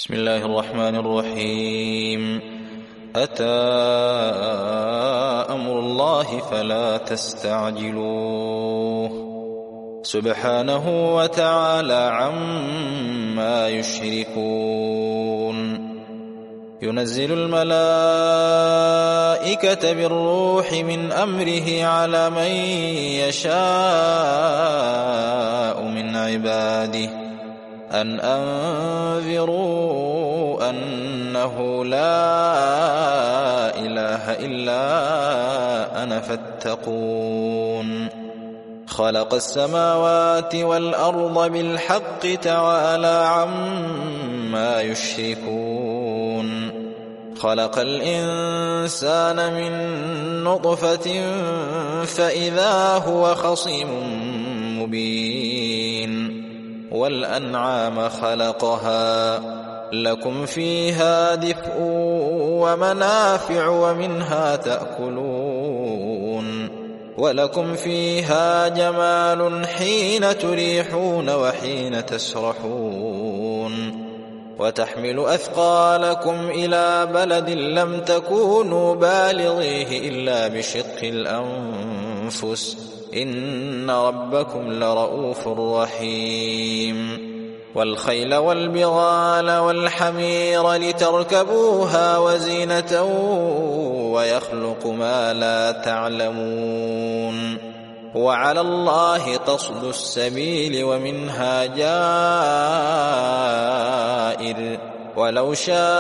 بسم الله الرحمن الرحيم. أتى أمر الله فلا تستعجلوه سبحانه وتعالى عما يشركون. ينزل الملائكة بالروح من أمره على من يشاء من عباده أن أنذروا أنه لا إله إلا أنا فاتقون. خلق السماوات والأرض بالحق تعالى عما يشركون. خلق الإنسان من نطفة فإذا هو خصيم مبين. والأنعام خلقها لكم فيها دفء ومنافع ومنها تأكلون ولكم فيها جمال حين تريحون وحين تسرحون. وتحمل أثقالكم إلى بلد لم تكونوا بالغيه إلا بشق الأنفس إن ربكم لرؤوف رحيم. والخيل والبغال والحمير لتركبوها وزينة ويخلق ما لا تعلمون. وعلى الله قصد السبيل ومنها جائر ولو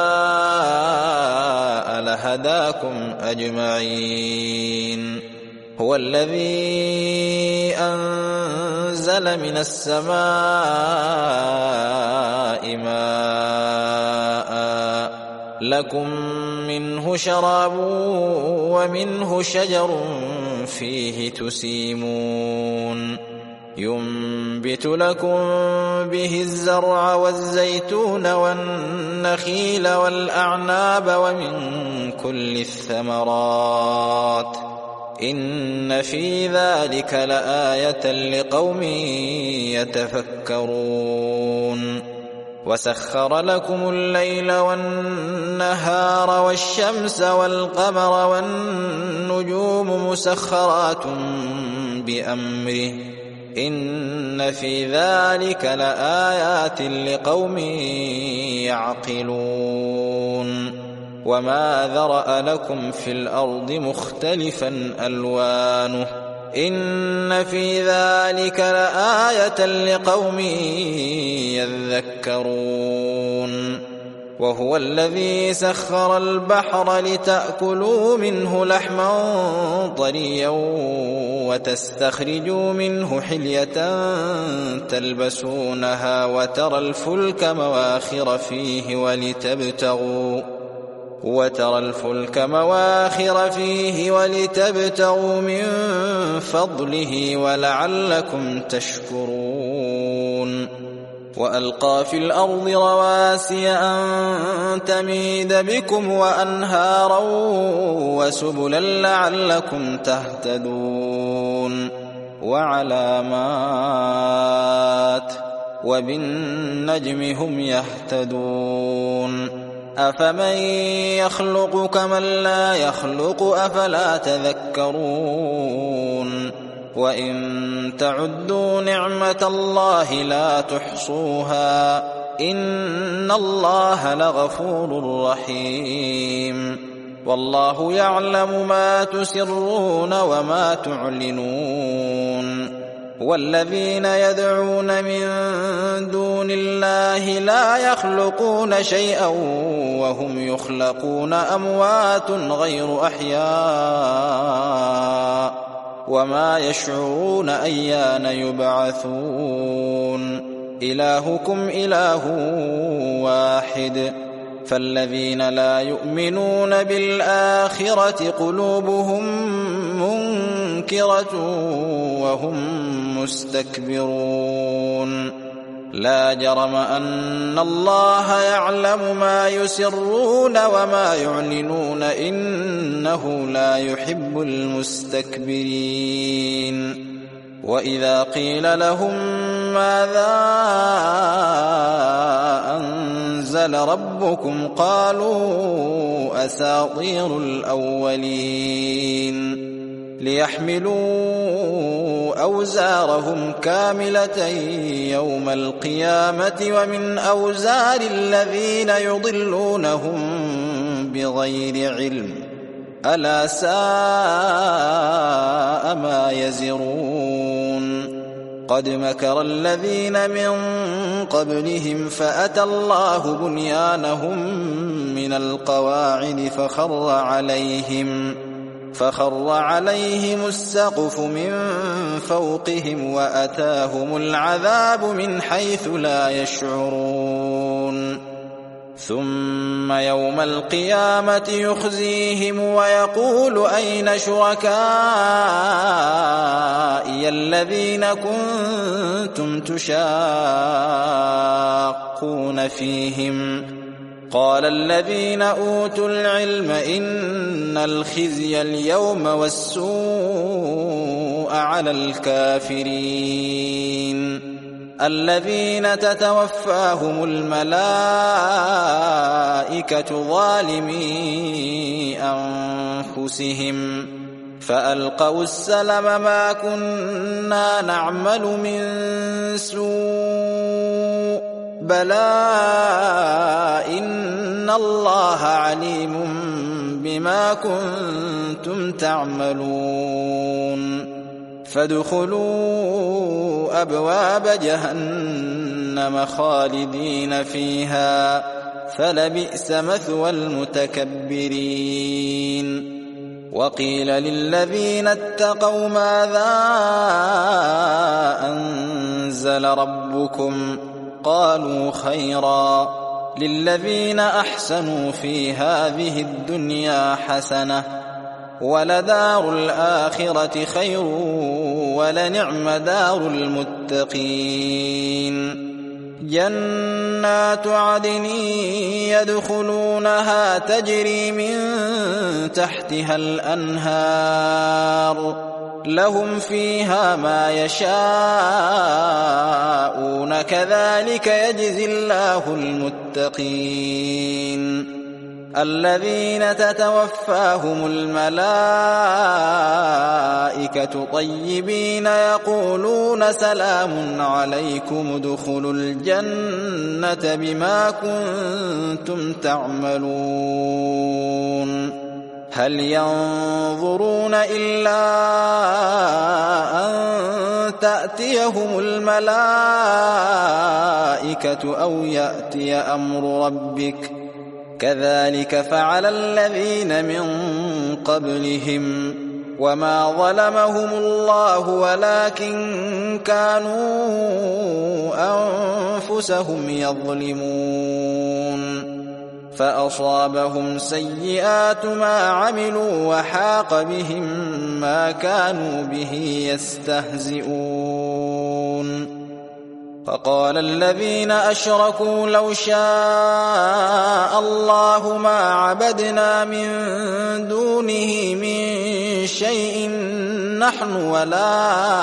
شاء لهداكم أجمعين. هو الذي أنزل من السماء ماء لكم منه شراب ومنه شجر فيه تسيمون. ينبت لكم به الزرع والزيتون والنخيل والأعناب ومن كل الثمرات إن في ذلك لآية لقوم يتفكرون. وسخر لكم الليل والنهار والشمس والقمر والنجوم مسخرات بأمره إن في ذلك لآيات لقوم يعقلون. وما ذرأ لكم في الأرض مختلفا ألوانه إن في ذلك لآية لقوم يذكرون. وهو الذي سخر البحر لتأكلوا منه لحما طريا وتستخرجوا منه حلية تلبسونها وترى الفلك مواخر فيه ولتبتغوا من فضله ولعلكم تشكرون. وألقى في الأرض رواسي أن تميد بكم وأنهارا وسبلا لعلكم تهتدون. وعلامات وبالنجم هم يهتدون. أفمن يخلق كمن لا يخلق أفلا تذكرون. وإن تعدوا نعمة الله لا تحصوها إن الله لغفور رحيم. والله يعلم ما تسرون وما تعلنون. والذين يدعون من دون الله لا يخلقون شيئا وهم يخلقون أموات غير أحياء وما يشعرون أيان يبعثون. إلهكم إله واحد فالذين لا يؤمنون بالآخرة قلوبهم منكرة وهم مستكبرون. لا جرم أن الله يعلم ما يسرون وما يعلنون إنه لا يحب المستكبرين. وإذا قيل لهم ماذا أنزل أنزل ربكم قالوا أساطير الأولين ليحملوا أوزارهم كاملة يوم القيامة ومن أوزار الذين يضلونهم بغير علم ألا ساء ما يزرون قد مكر الذين من قبلهم فأتى الله بنيانهم من القواعد فخر عليهم السقف من فوقهم وأتاهم العذاب من حيث لا يشعرون ثم يوم القيامة يخزيهم ويقول أين شركائي الذين كنتم تشاقون فيهم قال الذين أوتوا العلم إن الخزي اليوم والسوء على الكافرين الذين تتوفاهم الملائكة ظالمي أنفسهم فألقوا السلم ما كنا نعمل من سوء بلى إن الله عليم بما كنتم تعملون فادخلوا أبواب جهنم خالدين فيها فلبئس مثوى المتكبرين وقيل للذين اتقوا ماذا أنزل ربكم قالوا خيرا للذين أحسنوا في هذه الدنيا حسنة ولدار الآخرة خير ولنعم دار المتقين جنات عدن يدخلونها تجري من تحتها الأنهار لهم فيها ما يشاءون كذلك يجزي الله المتقين الذين تتوفاهم الملائكة طيبين يقولون سلام عليكم ادخلوا الجنة بما كنتم تعملون هل ينظرون إلا أن تأتيهم الملائكة أو يأتي أمر ربك كذلك فعل الذين من قبلهم وما ظلمهم الله ولكن كانوا أنفسهم يظلمون فأصابهم سيئات ما عملوا وحاق بهم ما كانوا به يستهزئون فقال الذين أشركوا لو شاء الله ما عبدنا من دونه من شيء نحن ولا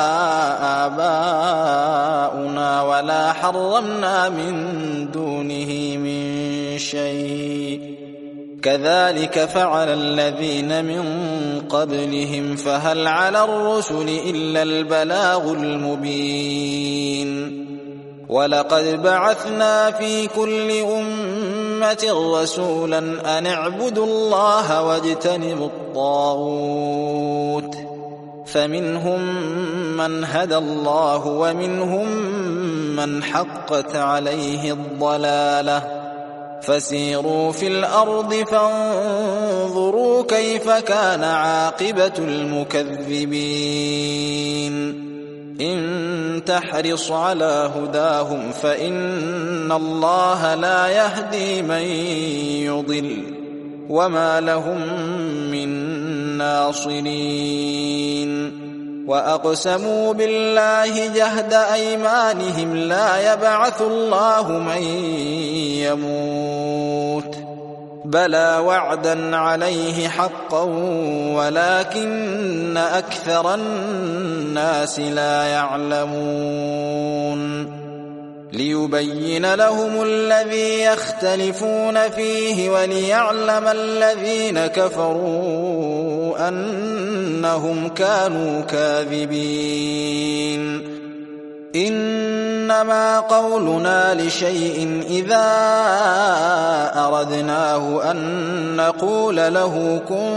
آباؤنا ولا حرمنا من دونه من شيء كذلك فعل الذين من قبلهم فهل على الرسل إلا البلاغ المبين ولقد بعثنا في كل أمة رسولا أن اعبدوا الله واجتنبوا الطاغوت فمنهم من هدى الله ومنهم من حقت عليه الضلالة فسيروا في الأرض فانظروا كيف كان عاقبة المكذبين إن تحرص على هداهم فإن الله لا يهدي من يضل وما لهم من ناصرين وأقسموا بالله جهد أيمانهم لا يبعث الله من يموت بلى وعدا عليه حقا ولكن أكثر الناس لا يعلمون ليبين لهم الذي يختلفون فيه وليعلم الذين كفروا أنهم كانوا كاذبين إنما قولنا لشيء إذا أردناه أن نقول له كن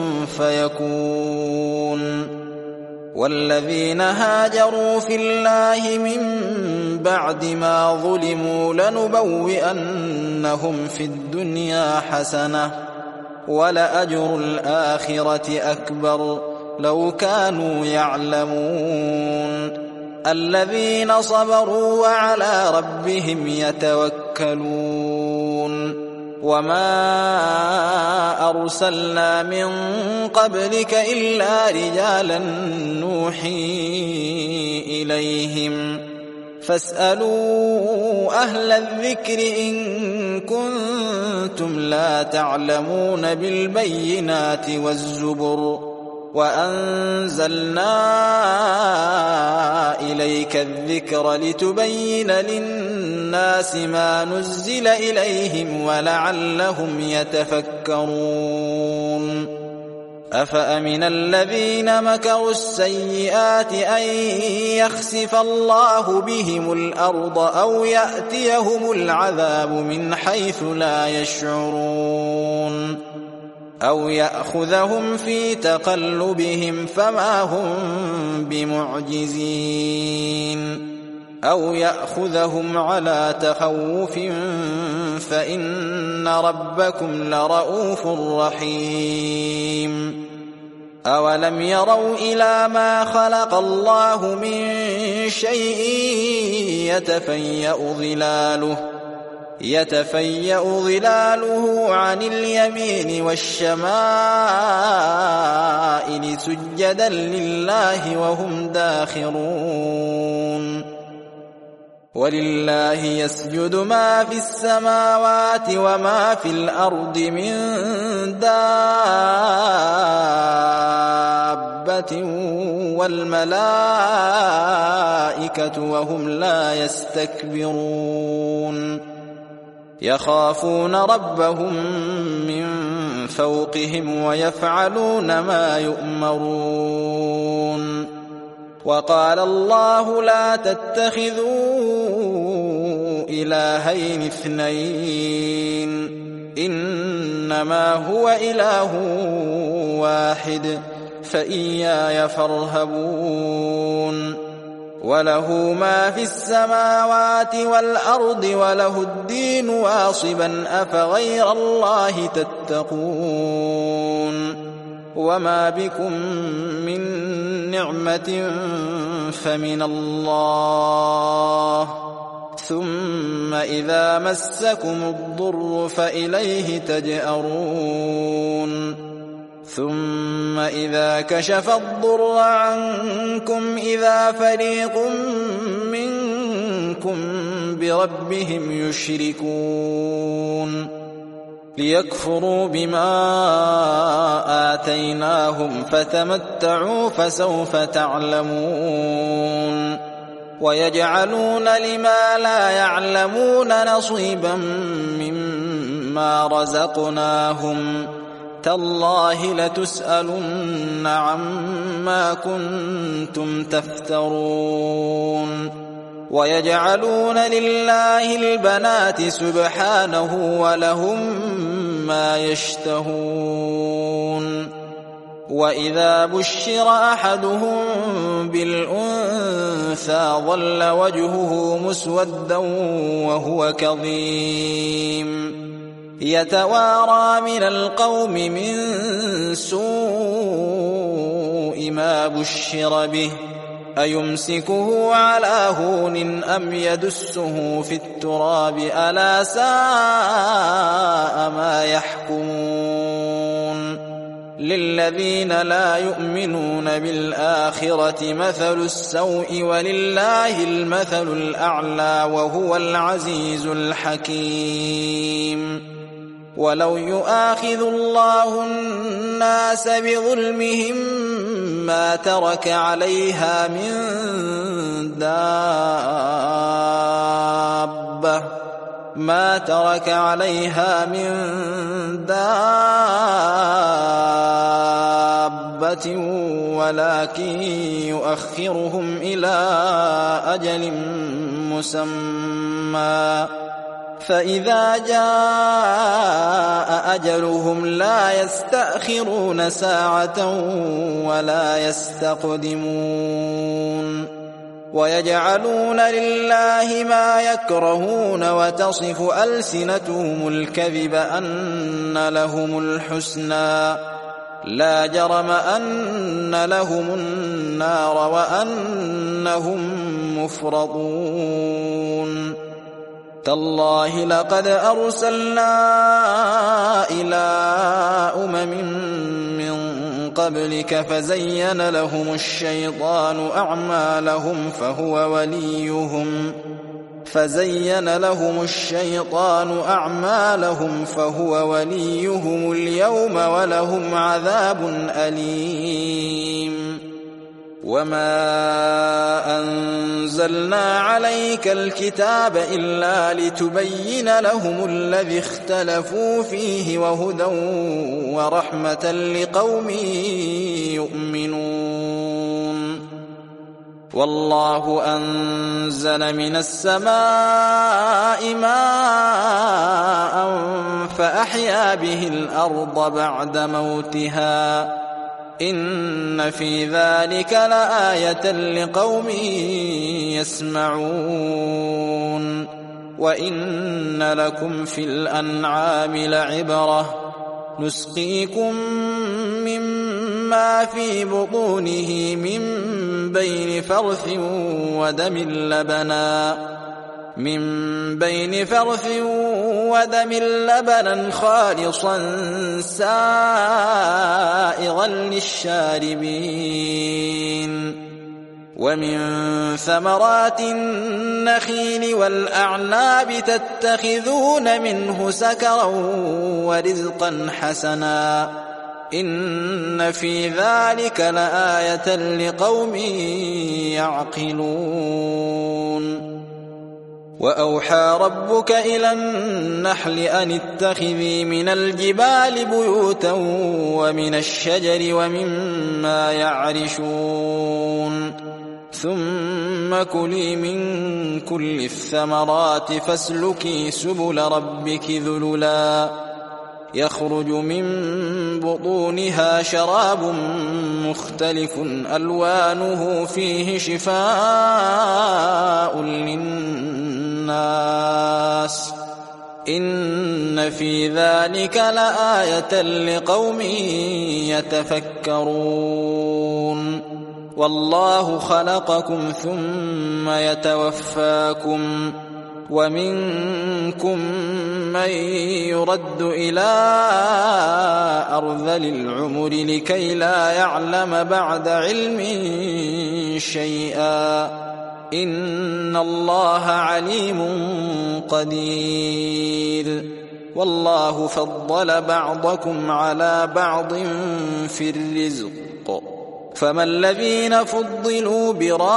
فيكون والذين هاجروا في الله من بعد ما ظلموا لنبوئنهم في الدنيا حسنة ولأجر الآخرة أكبر لو كانوا يعلمون الذين صبروا وعلى ربهم يتوكلون وما أرسلنا من قبلك إلا رجالا نوحي إليهم فاسألوا أهل الذكر إن كنتم لا تعلمون بالبينات والزبر وأنزلنا إليك الذكر لتبين للناس ما نزل إليهم ولعلهم يتفكرون أفأمن الذين مكروا السيئات أن يخسف الله بهم الأرض أو يأتيهم العذاب من حيث لا يشعرون أو يأخذهم في تقلبهم فما هم بمعجزين أو يأخذهم على تخوف فإن ربكم لرؤوف رحيم أولم يروا إلى ما خلق الله من شيء يتفيأ ظلاله عن اليمين والشمائل سجدا لله وهم داخرون ولله يسجد ما في السماوات وما في الأرض من دابة والملائكة وهم لا يستكبرون يخافون ربهم من فوقهم ويفعلون ما يؤمرون وقال الله لا تتخذوا إلهين اثنين إنما هو إله واحد فإياي فارهبون وله ما في السماوات والأرض وله الدين واصبا أفغير الله تتقون وما بكم من نعمة فمن الله ثم إذا مسكم الضر فإليه تجأرون ثم إذا كشف الضر عنكم إذا فريق منكم بربهم يشركون ليكفروا بما آتيناهم فتمتعوا فسوف تعلمون ويجعلون لما لا يعلمون نصيبا مما رزقناهم تالله لتسألن عما كنتم تفترون ويجعلون لله البنات سبحانه ولهم ما يشتهون وإذا بشر أحدهم بالأنثى ظل وجهه مسودا وهو كظيم يتوارى من القوم من سوء ما بشر به أيمسكه على هون أم يدسه في التراب ألا ساء ما يحكمون للذين لا يؤمنون بالآخرة مثل السوء ولله المثل الأعلى وهو العزيز الحكيم ولو يؤاخذ الله الناس بظلمهم ما ترك عليها من دابة ولكن يؤخرهم إلى أجل مسمى فإذا جاء أجلهم لا يستأخرون ساعة ولا يستقدمون ويجعلون لله ما يكرهون وتصف ألسنتهم الكذب أن لهم الحسنى لا جرم أن لهم النار وأنهم مفرطون تالله لقد أرسلنا إلى من قبلك فزين لهم الشيطان أعمالهم فهو وليهم اليوم ولهم عذاب أليم وما أنزلنا عليك الكتاب إلا لتبين لهم الذي اختلفوا فيه وهدى ورحمة لقوم يؤمنون والله أنزل من السماء ماء فأحيا به الأرض بعد موتها إن في ذلك لآية لقوم يسمعون وإن لكم في الأنعام لعبرة نسقيكم مما في بطونه من بين فرث ودم لبنا خالصا سائغا للشاربين ومن ثمرات النخيل والأعناب تتخذون منه سكرا ورزقا حسنا إن في ذلك لآية لقوم يعقلون وأوحى ربك إلى النحل أن اتخذي من الجبال بيوتا ومن الشجر ومما يعرشون ثم كلي من كل الثمرات فاسلكي سبل ربك ذللا يخرج من بطونها شراب مختلف ألوانه فيه شفاء للناس إن في ذلك لآية لقوم يتفكرون والله خلقكم ثم يتوفاكم ومنكم من يرد إلى أرذل العمر لكي لا يعلم بعد علم شيئا إن الله عليم قدير والله فضل بعضكم على بعض في الرزق فما الذين فضلوا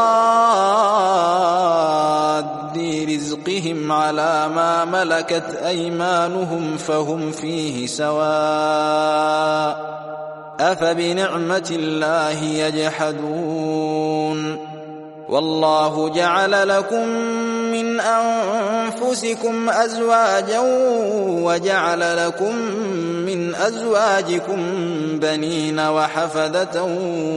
براد رزقهم على ما ملكت أيمانهم فهم فيه سواء أفبنعمة الله يجحدون والله جعل لكم من أنفسكم أزواجا وجعل لكم من أزواجكم بنين وحفدة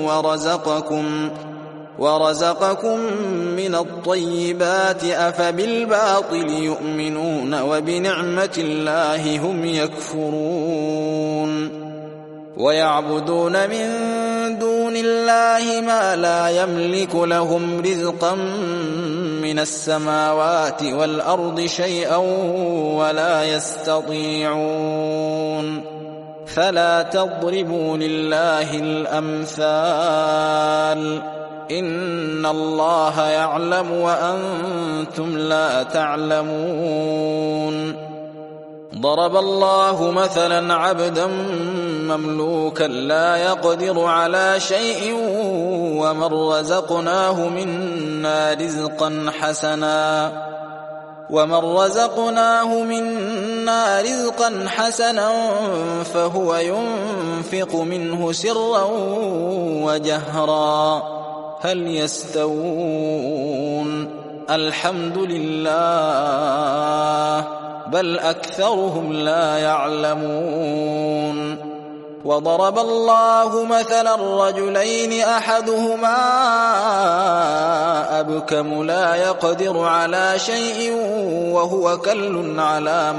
ورزقكم من الطيبات أفبالباطل يؤمنون وبنعمة الله هم يكفرون ويعبدون من دون الله ما لا يملك لهم رزقا من السماوات والأرض شيئا ولا يستطيعون فلا تضربوا لله الأمثال إن الله يعلم وأنتم لا تعلمون ضرب الله مثلا عبدا مملوكا لا يقدر على شيء ومن رزقناه منا رزقا حسنا فهو ينفق منه سرا وجهرا هل يستوون الحمد لله بل أكثرهم لا يعلمون وضرب الله مثلا رجلين أحدهما أبكم لا يقدر على شيء وهو كل على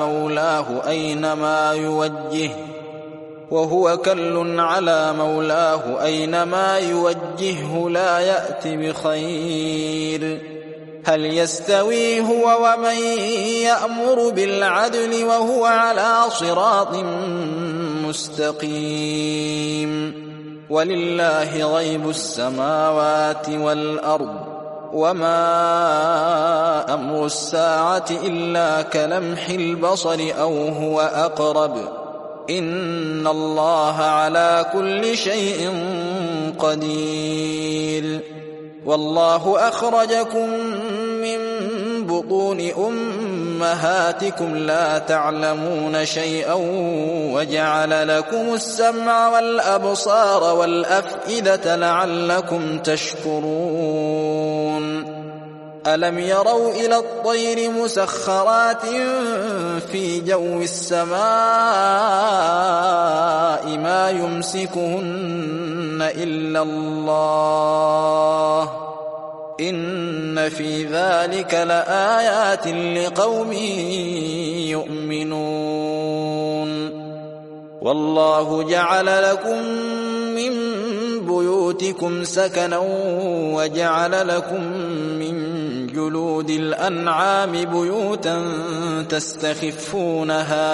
مولاه أينما يوجهه لا يأت بخير هل يستوي هو ومن يأمر بالعدل وهو على صراط مستقيم ولله غيب السماوات والأرض وما أمر الساعة إلا كلمح البصر أو هو أقرب إن الله على كل شيء قدير والله أخرجكم من بطون أمهاتكم لا تعلمون شيئا وجعل لكم السمع والأبصار والأفئدة لعلكم تشكرون ألم يروا إلى الطير مسخرات في جو السماء ما يمسكهن إلا الله إن في ذلك لآيات لقوم يؤمنون والله جعل لكم من بيوتكم سكنا وجعل لكم من جلود الأنعام بيوتا تستخفونها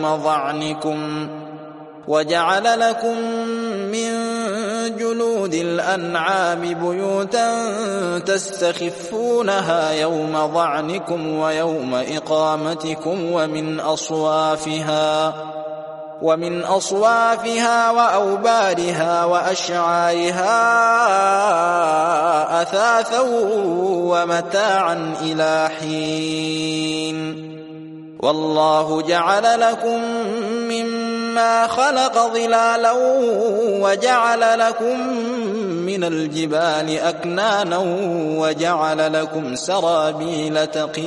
يوم ظعنكم ويوم إقامتكم ومن أصوافها وأوبارها وأشعارها أثاثا ومتاعا إلى حين والله جعل لكم مما خلق ظلالا وجعل لكم من الجبال أكنانا وجعل لكم سرابيل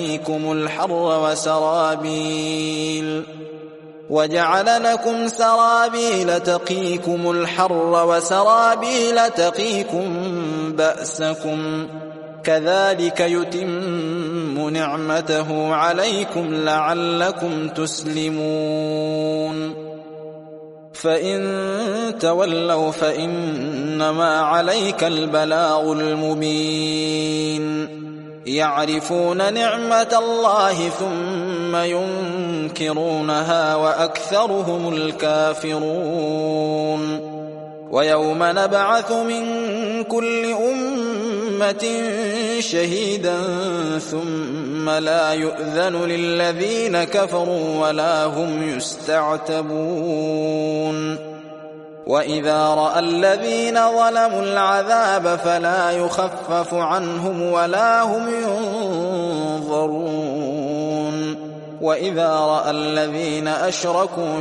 تقيكم الحر وسرابيل تقيكم بأسكم كذلك يتم نعمته عليكم لعلكم تسلمون فإن تولوا فإنما عليك البلاغ المبين يعرفون نعمة الله ثم ينكرونها وأكثرهم الكافرون ويوم نبعث من كل أمة شهيدا ثم لا يؤذن للذين كفروا ولا هم يستعتبون وإذا رأى الذين ظلموا العذاب فلا يخفف عنهم ولا هم ينظرون وإذا رأى الذين أشركوا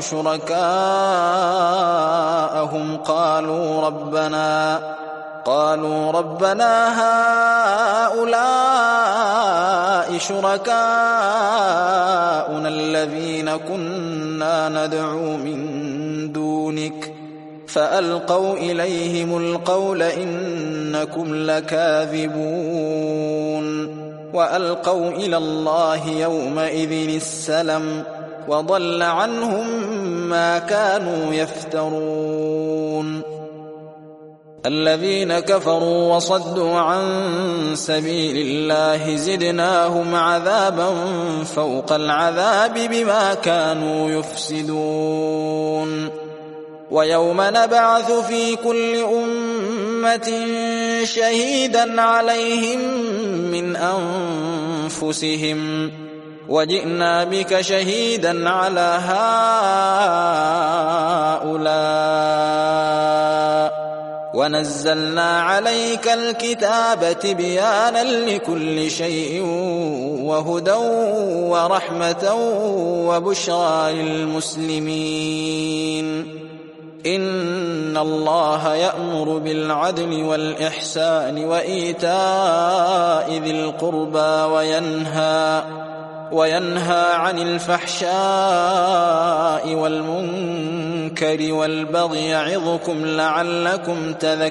شركاءهم قالوا ربنا هؤلاء شركاؤنا الذين كنا ندعو من دونك فألقوا إليهم القول إنكم لكاذبون وألقوا إلى الله يومئذ السلم وضل عنهم ما كانوا يفترون الذين كفروا وصدوا عن سبيل الله زدناهم عذابا فوق العذاب بما كانوا يفسدون ويوم نبعث في كل أمة شهيدا عليهم من أنفسهم وجئنا بك شهيدا على هؤلاء ونزلنا عليك الكتاب تبيانا لكل شيء وهدى ورحمة وبشرى للمسلمين. إن الله يأمر بالعدل والإحسان وإيتاء ذي القربى وينهى عن الفحشاء والمنكر والبغي يعظكم لعلكم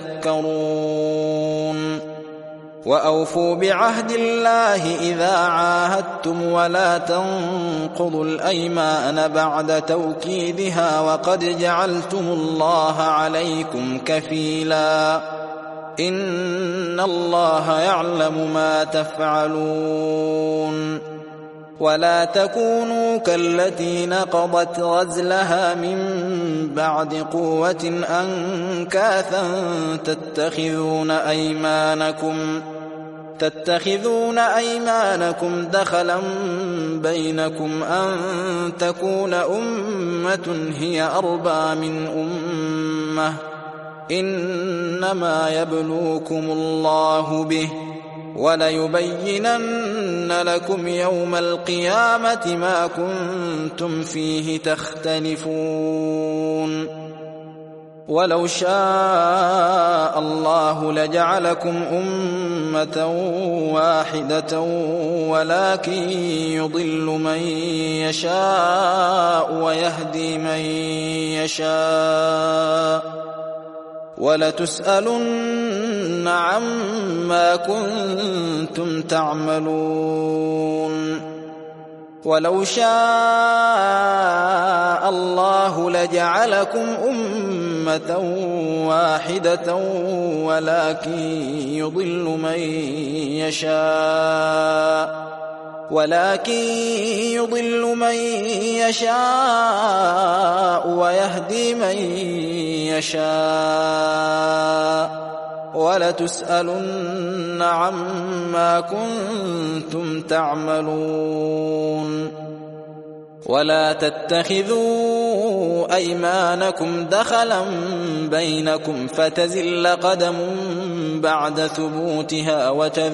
تذكرون. وأوفوا بعهد الله إذا عاهدتم ولا تنقضوا الأيمان بعد توكيدها وقد جعلتم الله عليكم كفيلا إن الله يعلم ما تفعلون. ولا تكونوا كالتي نقضت غزلها من بعد قوة أنكاثا تتخذون أيمانكم دخلا بينكم أن تكون أمة هي أربى من أمة إنما يبلوكم الله به وليبينن لكم يوم القيامة ما كنتم فيه تختلفون. ولو شاء الله لجعلكم أمة واحدة ولكن يضل من يشاء ويهدي من يشاء ولتسألن عما كنتم تعملون. ولو شاء الله لجعلكم أمة واحدة ولكن يضل من يشاء ويهدي من يشاء ولتسألن عما كنتم تعملون. ولا تتخذوا أيمانكم دخلا بينكم فتزل قدم بعد ثبوتها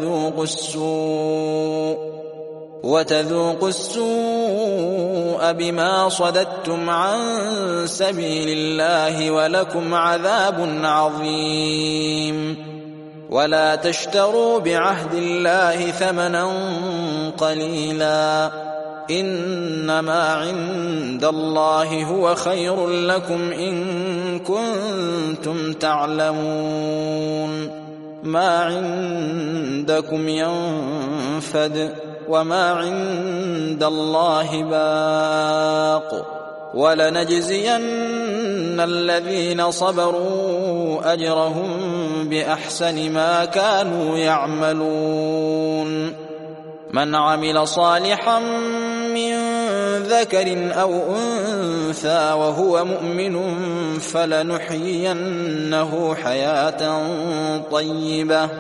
وتذوقوا السوء بما صددتم عن سبيل الله ولكم عذاب عظيم. ولا تشتروا بعهد الله ثمنا قليلا إنما عند الله هو خير لكم إن كنتم تعلمون. ما عندكم ينفد وما عند الله باق ولنجزين الذين صبروا أجرهم بأحسن ما كانوا يعملون. من عمل صالحا من ذكر أو أنثى وهو مؤمن فلنحيينه حياة طيبة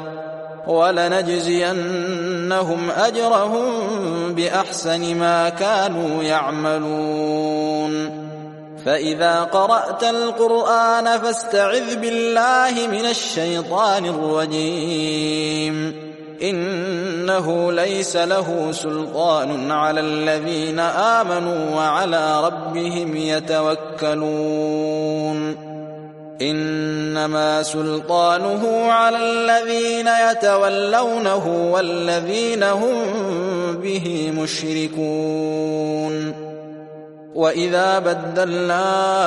ولنجزينهم أجرهم بأحسن ما كانوا يعملون. فإذا قرأت القرآن فاستعذ بالله من الشيطان الرجيم إنه ليس له سلطان على الذين آمنوا وعلى ربهم يتوكلون. إنما سلطانه على الذين يتولونه والذين هم به مشركون. وإذا بدلنا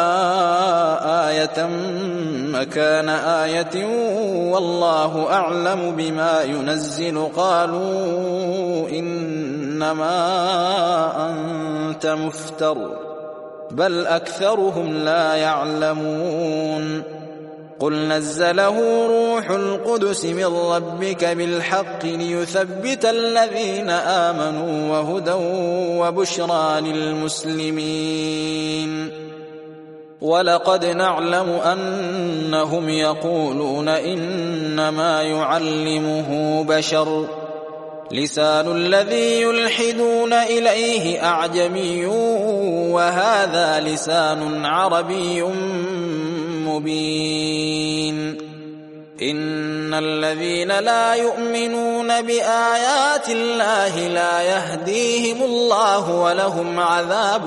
آية مكان آية والله أعلم بما ينزل قالوا إنما أنت مفتر بل أكثرهم لا يعلمون. قل نزله روح القدس من ربك بالحق ليثبت الذين آمنوا وهدى وبشرى للمسلمين. ولقد نعلم أنهم يقولون إنما يعلمه بشر لسان الذي يلحدون إليه أعجمي وهذا لسان عربي مبين إن الذين لا يؤمنون بآيات الله لا يهديهم الله ولهم عذاب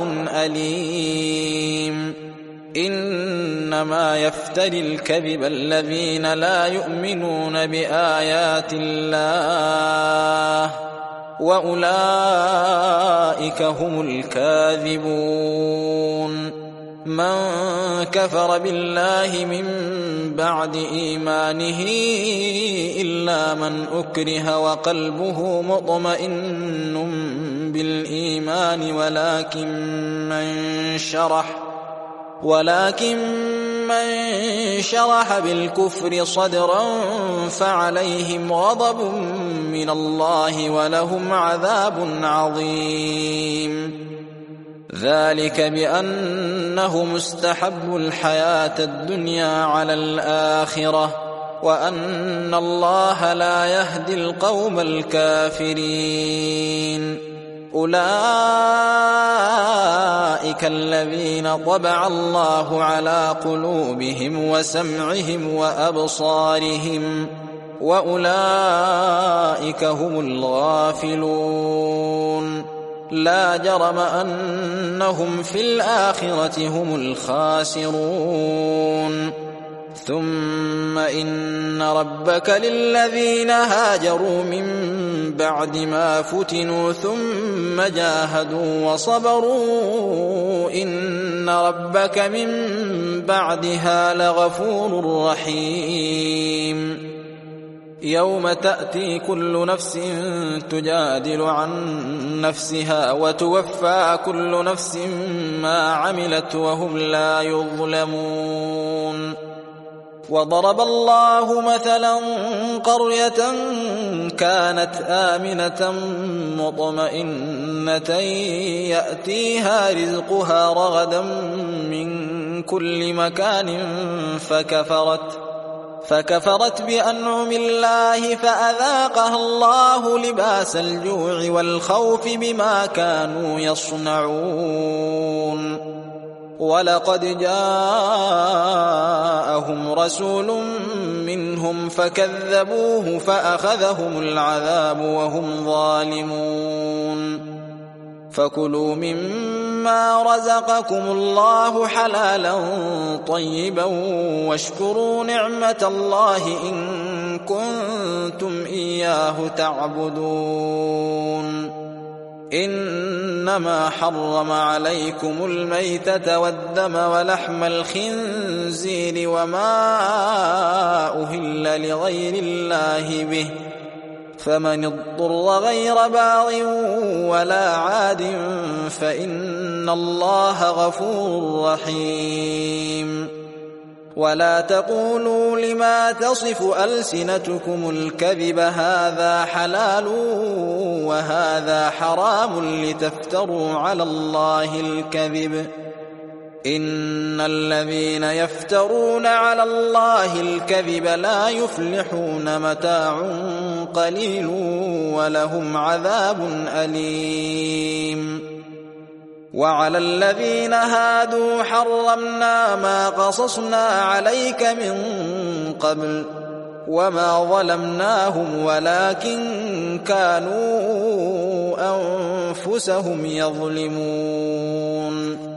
أليم إنما يفتري الكذب الذين لا يؤمنون بآيات الله وأولئك هم الكاذبون من كفر بالله من بعد إيمانه إلا من أكره وقلبه مطمئن بالإيمان ولكن من شرح بالكفر صدرا فعليهم غضب من الله ولهم عذاب عظيم ذلك بأنهم استحبوا الحياة الدنيا على الآخرة وأن الله لا يهدي القوم الكافرين أولئك الذين طبع الله على قلوبهم وسمعهم وأبصارهم وأولئك هم الغافلون لا جرم أنهم في الآخرة هم الخاسرون ثم إن ربك للذين هاجروا من بعد ما فتنوا ثم جاهدوا وصبروا إن ربك من بعدها لغفور رحيم يوم تأتي كل نفس تجادل عن نفسها وتوفى كل نفس ما عملت وهم لا يظلمون وضرب الله مثلا قرية كانت آمنة مطمئنة يأتيها رزقها رغدا من كل مكان فكفرت بأنعم الله فأذاقها الله لباس الجوع والخوف بما كانوا يصنعون ولقد جاءهم رسول منهم فكذبوه فأخذهم العذاب وهم ظالمون فكلوا مما رزقكم الله حلالا طيبا واشكروا نعمة الله إن كنتم إياه تعبدون إنما حرم عليكم الميتة والدم ولحم الخنزير وما أهل لغير الله به فمن اضطر غير باغ ولا عاد فإن الله غفور رحيم ولا تقولوا لما تصف ألسنتكم الكذب هذا حلال وهذا حرام لتفتروا على الله الكذب إن الذين يفترون على الله الكذب لا يفلحون متاع قليل ولهم عذاب أليم وعلى الذين هادوا حرمنا ما قصصنا عليك من قبل وما ظلمناهم ولكن كانوا أنفسهم يظلمون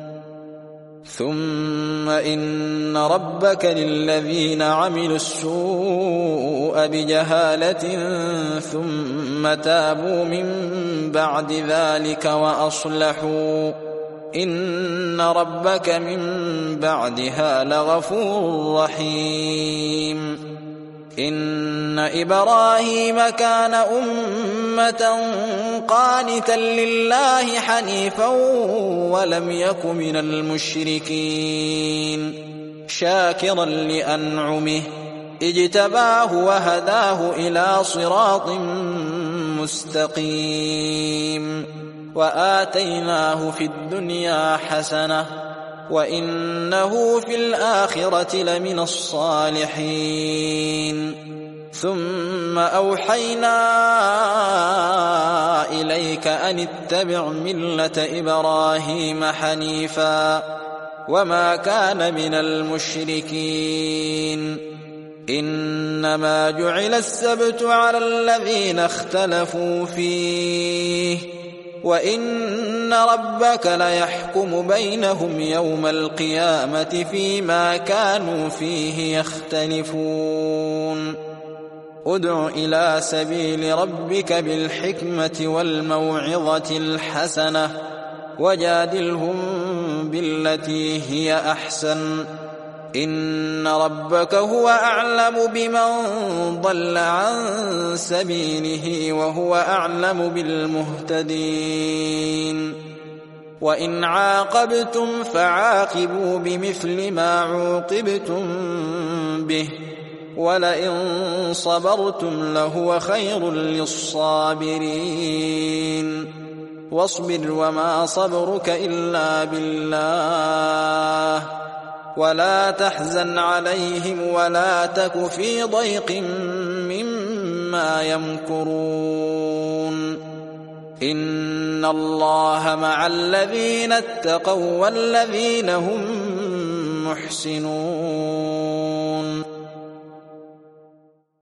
ثم إن ربك للذين عملوا السوء بجهالة ثم تابوا من بعد ذلك وأصلحوا إن ربك من بعدها لغفور رحيم إن إبراهيم كان أمة قانتا لله حنيفا ولم يك من المشركين شاكرا لأنعمه اجتباه وهداه إلى صراط مستقيم وآتيناه في الدنيا حسنة وإنه في الآخرة لمن الصالحين ثم أوحينا إليك أن اتبع ملة إبراهيم حنيفا وما كان من المشركين إنما جعل السبت على الذين اختلفوا فيه وإن ربك ليحكم بينهم يوم القيامة فيما كانوا فيه يختلفون ادع إلى سبيل ربك بالحكمة والموعظة الحسنة وجادلهم بالتي هي أحسن إن ربك هو أعلم بمن ضل عن سبيله وهو أعلم بالمهتدين وإن عاقبتم فعاقبوا بمثل ما عوقبتم به ولئن صبرتم لهو خير للصابرين واصبر وما صبرك إلا بالله ولا تحزن عليهم ولا تك في ضيق مما يمكرون إن الله مع الذين اتقوا والذين هم محسنون